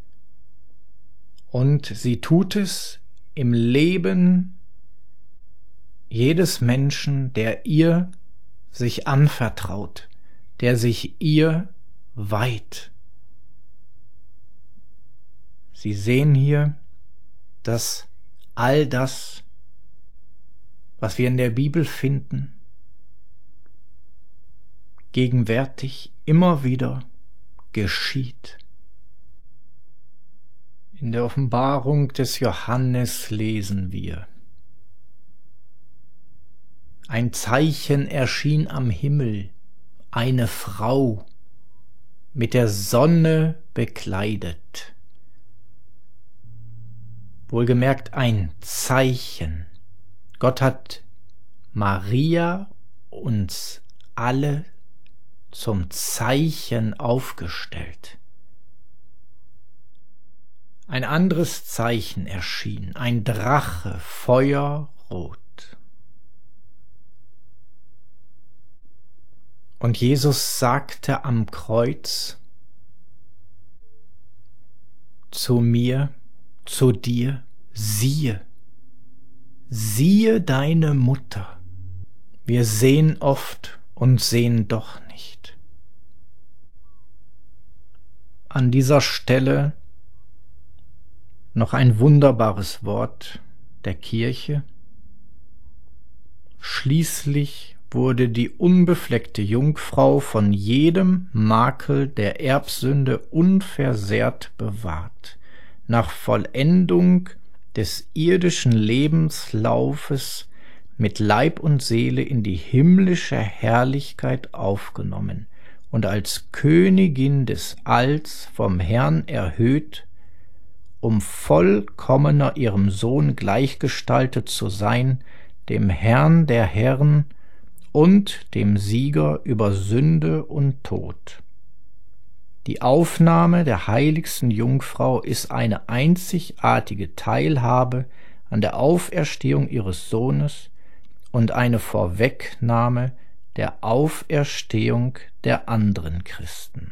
Und sie tut es im Leben jedes Menschen, der ihr sich anvertraut, der sich ihr weiht. Sie sehen hier, dass all das was wir in der Bibel finden, gegenwärtig immer wieder geschieht. In der Offenbarung des Johannes lesen wir: Ein Zeichen erschien am Himmel, eine Frau, mit der Sonne bekleidet. Wohlgemerkt ein Zeichen. Gott hat Maria uns alle zum Zeichen aufgestellt. Ein anderes Zeichen erschien, ein Drache, feuerrot. Und Jesus sagte am Kreuz zu mir, zu dir: Siehe, siehe deine Mutter. Wir sehen oft und sehen doch nicht. An dieser Stelle noch ein wunderbares Wort der Kirche. Schließlich wurde die unbefleckte Jungfrau von jedem Makel der Erbsünde unversehrt bewahrt, nach Vollendung des irdischen Lebenslaufes mit Leib und Seele in die himmlische Herrlichkeit aufgenommen und als Königin des Alls vom Herrn erhöht, um vollkommener ihrem Sohn gleichgestaltet zu sein, dem Herrn der Herren und dem Sieger über Sünde und Tod. Die Aufnahme der heiligsten Jungfrau ist eine einzigartige Teilhabe an der Auferstehung ihres Sohnes und eine Vorwegnahme der Auferstehung der anderen Christen.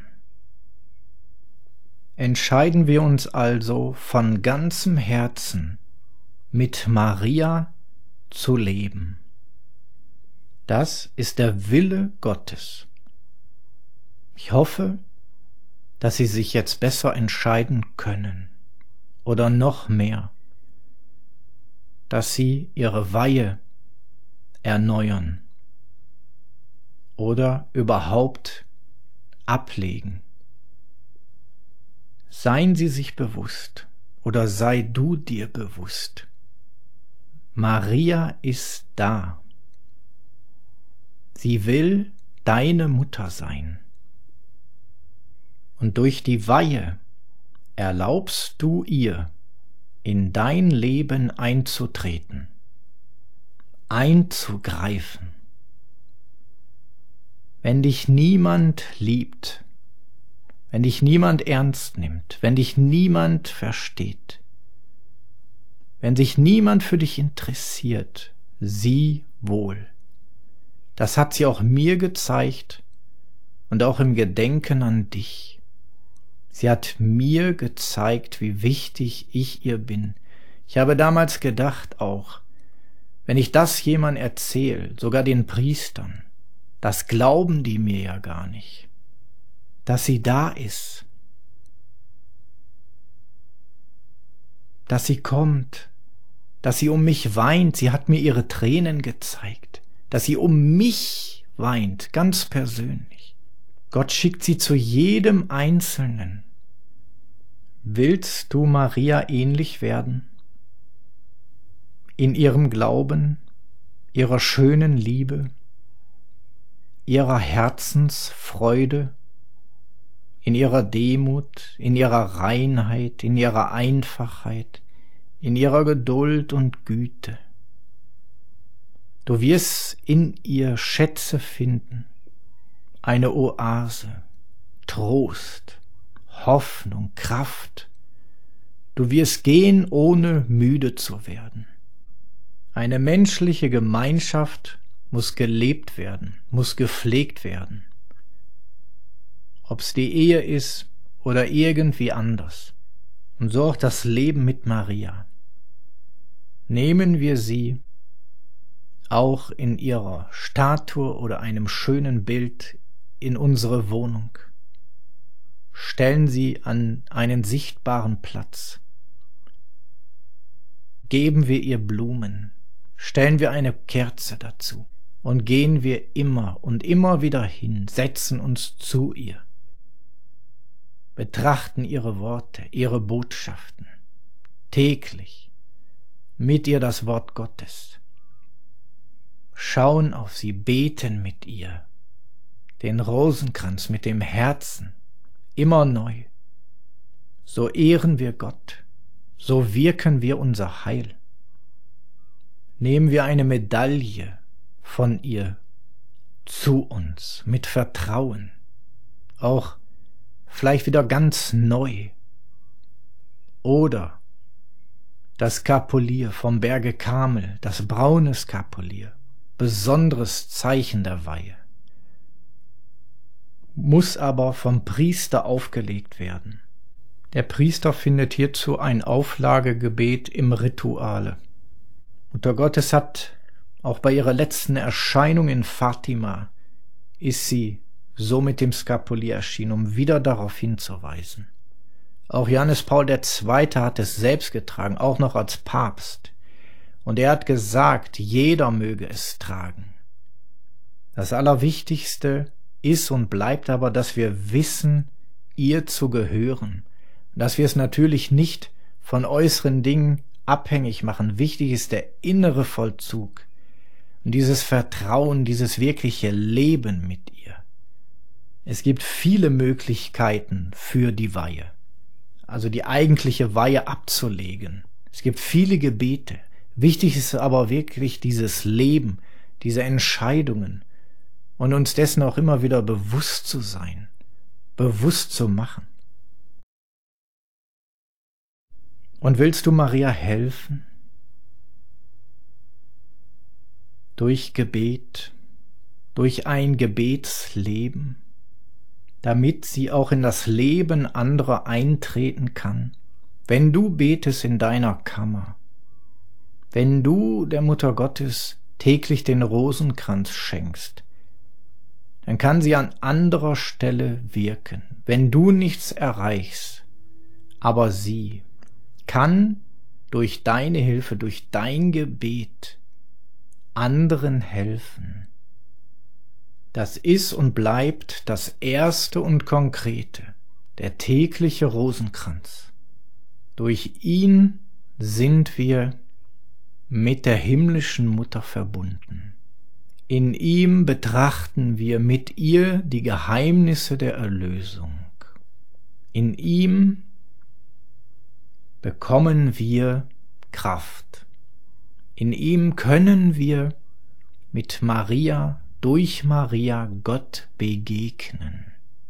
Entscheiden wir uns also von ganzem Herzen, mit Maria zu leben. Das ist der Wille Gottes. Ich hoffe, dass Sie sich jetzt besser entscheiden können oder noch mehr, dass Sie Ihre Weihe erneuern oder überhaupt ablegen. Seien Sie sich bewusst oder sei du dir bewusst: Maria ist da. Sie will deine Mutter sein. Und durch die Weihe erlaubst du ihr, in dein Leben einzutreten, einzugreifen. Wenn dich niemand liebt, wenn dich niemand ernst nimmt, wenn dich niemand versteht, wenn sich niemand für dich interessiert, sie wohl. Das hat sie auch mir gezeigt und auch im Gedenken an dich. Sie hat mir gezeigt, wie wichtig ich ihr bin. Ich habe damals gedacht auch, wenn ich das jemandem erzähle, sogar den Priestern, das glauben die mir ja gar nicht, dass sie da ist, dass sie kommt, dass sie um mich weint. Sie hat mir ihre Tränen gezeigt, dass sie um mich weint, ganz persönlich. Gott schickt sie zu jedem Einzelnen. Willst du Maria ähnlich werden? In ihrem Glauben, ihrer schönen Liebe, ihrer Herzensfreude, in ihrer Demut, in ihrer Reinheit, in ihrer Einfachheit, in ihrer Geduld und Güte. Du wirst in ihr Schätze finden, eine Oase, Trost, Hoffnung, Kraft. Du wirst gehen, ohne müde zu werden. Eine menschliche Gemeinschaft muss gelebt werden, muss gepflegt werden. Ob's die Ehe ist oder irgendwie anders. Und so auch das Leben mit Maria. Nehmen wir sie auch in ihrer Statue oder einem schönen Bild in unsere Wohnung. Stellen sie an einen sichtbaren Platz. Geben wir ihr Blumen, stellen wir eine Kerze dazu und gehen wir immer und immer wieder hin, setzen uns zu ihr, betrachten ihre Worte, ihre Botschaften, täglich mit ihr das Wort Gottes, schauen auf sie, beten mit ihr, den Rosenkranz mit dem Herzen, immer neu. So ehren wir Gott, so wirken wir unser Heil. Nehmen wir eine Medaille von ihr zu uns mit Vertrauen, auch vielleicht wieder ganz neu. Oder das Skapulier vom Berge Karmel, das braune Skapulier, besonderes Zeichen der Weihe, muss aber vom Priester aufgelegt werden. Der Priester findet hierzu ein Auflagegebet im Rituale. Mutter Gottes hat auch bei ihrer letzten Erscheinung in Fatima, ist sie so mit dem Skapulier erschienen, um wieder darauf hinzuweisen. Auch Johannes Paul II. Hat es selbst getragen, auch noch als Papst. Und er hat gesagt, jeder möge es tragen. Das Allerwichtigste ist und bleibt aber, dass wir wissen, ihr zu gehören. Dass wir es natürlich nicht von äußeren Dingen abhängig machen. Wichtig ist der innere Vollzug und dieses Vertrauen, dieses wirkliche Leben mit ihr. Es gibt viele Möglichkeiten für die Weihe, also die eigentliche Weihe abzulegen. Es gibt viele Gebete. Wichtig ist aber wirklich dieses Leben, diese Entscheidungen und uns dessen auch immer wieder bewusst zu sein, bewusst zu machen. Und willst du Maria helfen? Durch Gebet, durch ein Gebetsleben, damit sie auch in das Leben anderer eintreten kann. Wenn du betest in deiner Kammer, wenn du der Mutter Gottes täglich den Rosenkranz schenkst, dann kann sie an anderer Stelle wirken. Wenn du nichts erreichst, aber sie kann durch deine Hilfe, durch dein Gebet anderen helfen. Das ist und bleibt das Erste und Konkrete, der tägliche Rosenkranz. Durch ihn sind wir mit der himmlischen Mutter verbunden. In ihm betrachten wir mit ihr die Geheimnisse der Erlösung. In ihm bekommen wir Kraft. In ihm können wir mit Maria, durch Maria Gott begegnen.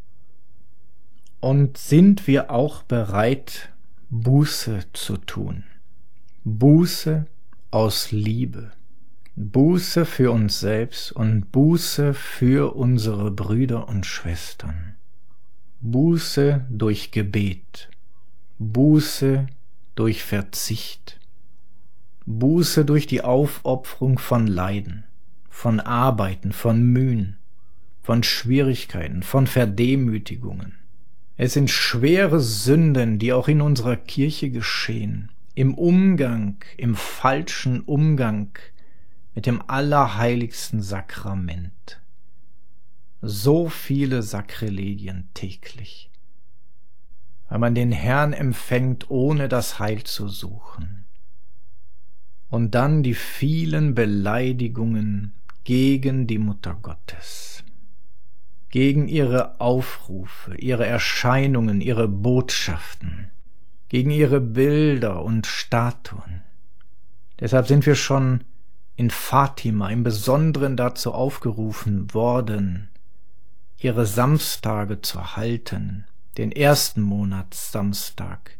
Und sind wir auch bereit, Buße zu tun. Buße aus Liebe. Buße für uns selbst und Buße für unsere Brüder und Schwestern. Buße durch Gebet. Buße durch Verzicht. Buße durch die Aufopferung von Leiden, von Arbeiten, von Mühen, von Schwierigkeiten, von Verdemütigungen. Es sind schwere Sünden, die auch in unserer Kirche geschehen, im Umgang, im falschen Umgang mit dem allerheiligsten Sakrament. So viele Sakrilegien täglich, weil man den Herrn empfängt, ohne das Heil zu suchen. Und dann die vielen Beleidigungen gegen die Mutter Gottes, gegen ihre Aufrufe, ihre Erscheinungen, ihre Botschaften, gegen ihre Bilder und Statuen. Deshalb sind wir schon in Fatima im Besonderen dazu aufgerufen worden, ihre Samstage zu halten, den ersten Monatssamstag,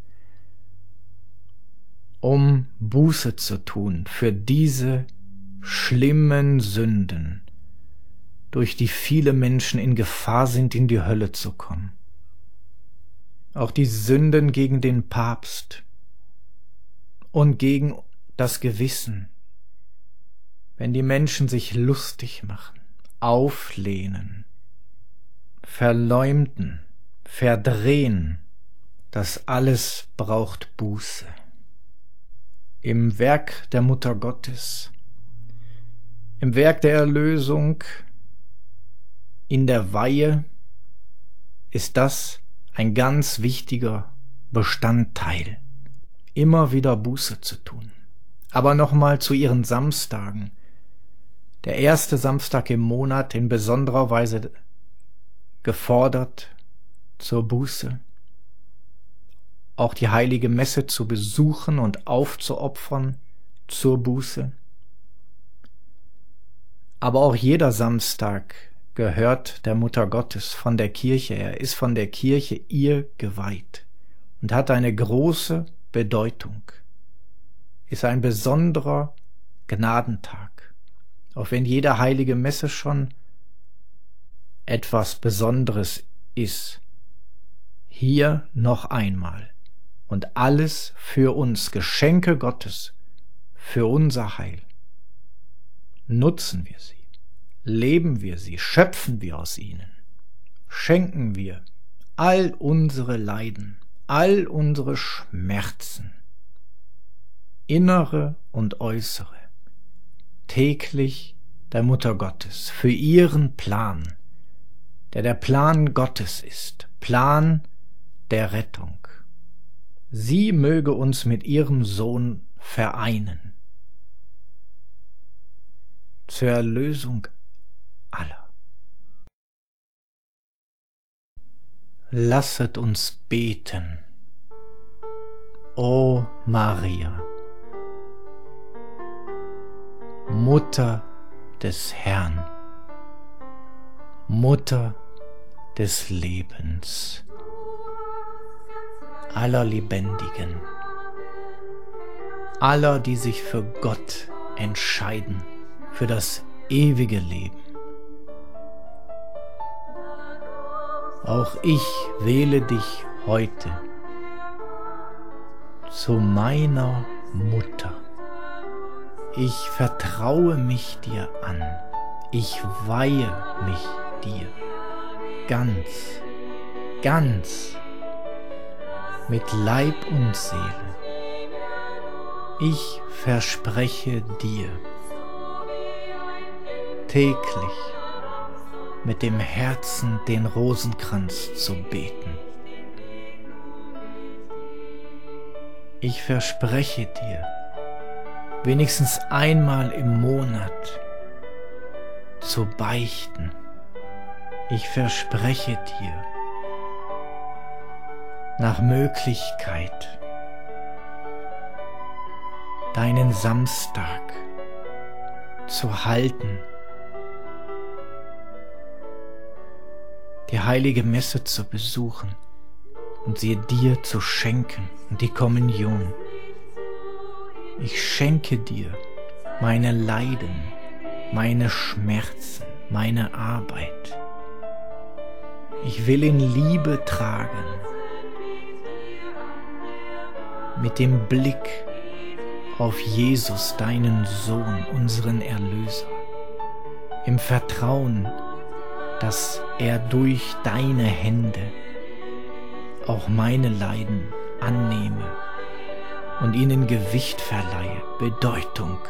um Buße zu tun für diese schlimmen Sünden, durch die viele Menschen in Gefahr sind, in die Hölle zu kommen. Auch die Sünden gegen den Papst und gegen das Gewissen, wenn die Menschen sich lustig machen, auflehnen, verleumden, verdrehen, das alles braucht Buße. Im Werk der Mutter Gottes Im Werk der Erlösung, in der Weihe, ist das ein ganz wichtiger Bestandteil, immer wieder Buße zu tun. Aber nochmal zu ihren Samstagen. Der erste Samstag im Monat in besonderer Weise gefordert zur Buße, auch die heilige Messe zu besuchen und aufzuopfern zur Buße. Aber auch jeder Samstag gehört der Mutter Gottes von der Kirche. Er ist von der Kirche ihr geweiht und hat eine große Bedeutung. Ist ein besonderer Gnadentag. Auch wenn jede heilige Messe schon etwas Besonderes ist. Hier noch einmal. Und alles für uns, Geschenke Gottes, für unser Heil. Nutzen wir sie, leben wir sie, schöpfen wir aus ihnen, schenken wir all unsere Leiden, all unsere Schmerzen, innere und äußere, täglich der Mutter Gottes für ihren Plan, der Plan Gottes ist, Plan der Rettung. Sie möge uns mit ihrem Sohn vereinen, zur Erlösung aller. Lasset uns beten, o Maria, Mutter des Herrn, Mutter des Lebens, aller Lebendigen, aller, die sich für Gott entscheiden, für das ewige Leben. Auch ich wähle dich heute zu meiner Mutter. Ich vertraue mich dir an, ich weihe mich dir ganz, ganz, mit Leib und Seele. Ich verspreche dir, täglich mit dem Herzen den Rosenkranz zu beten. Ich verspreche dir, wenigstens einmal im Monat zu beichten. Ich verspreche dir, nach Möglichkeit deinen Samstag zu halten, die heilige Messe zu besuchen und sie dir zu schenken und die Kommunion. Ich schenke dir meine Leiden, meine Schmerzen, meine Arbeit. Ich will in Liebe tragen, mit dem Blick auf Jesus, deinen Sohn, unseren Erlöser, im Vertrauen, dass er durch deine Hände auch meine Leiden annehme und ihnen Gewicht verleihe, Bedeutung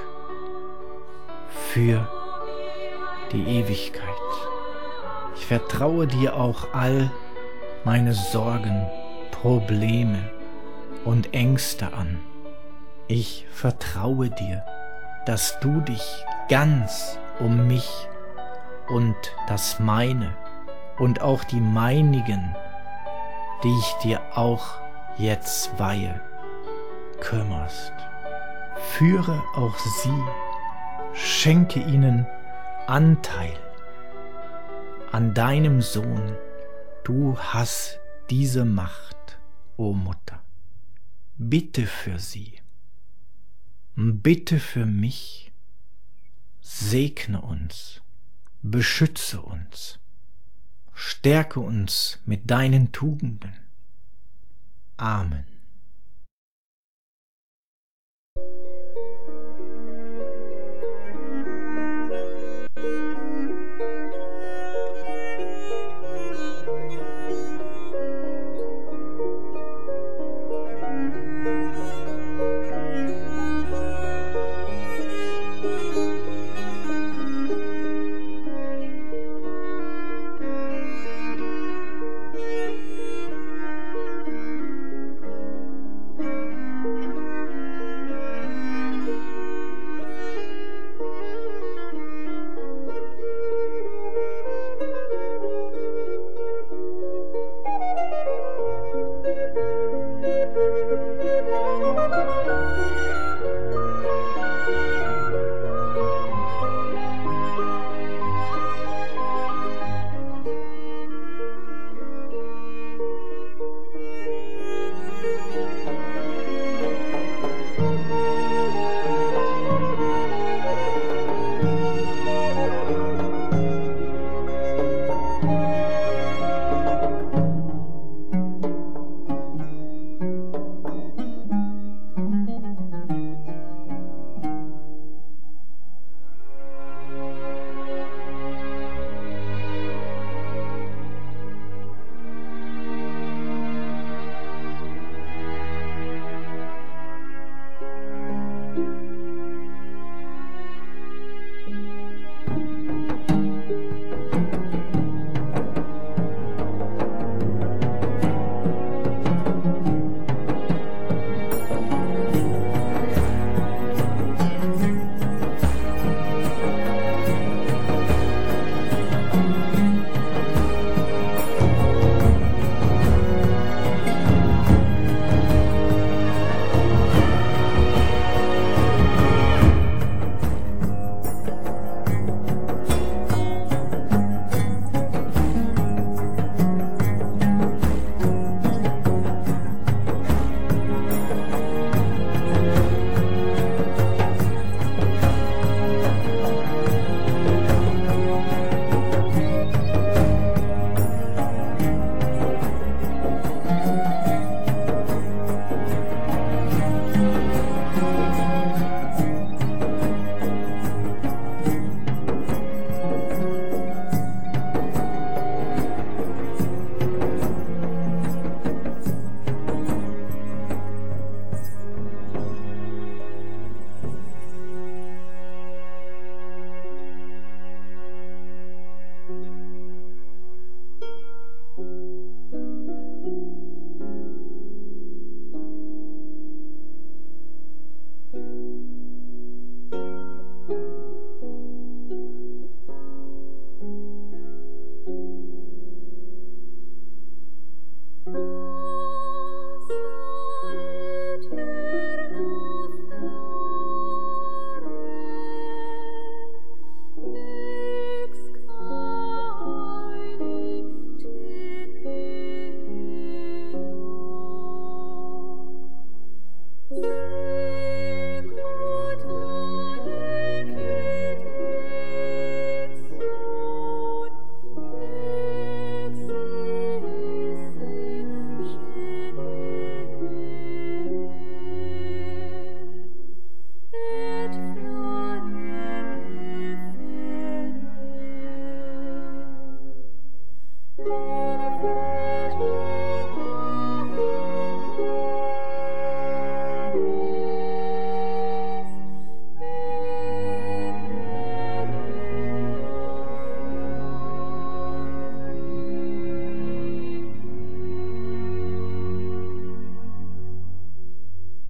für die Ewigkeit. Ich vertraue dir auch all meine Sorgen, Probleme und Ängste an. Ich vertraue dir, dass du dich ganz um mich und das meine und auch die meinigen, die ich dir auch jetzt weihe, kümmerst. Führe auch sie, schenke ihnen Anteil an deinem Sohn. Du hast diese Macht, o Mutter. Bitte für sie, bitte für mich, segne uns, beschütze uns, stärke uns mit deinen Tugenden. Amen.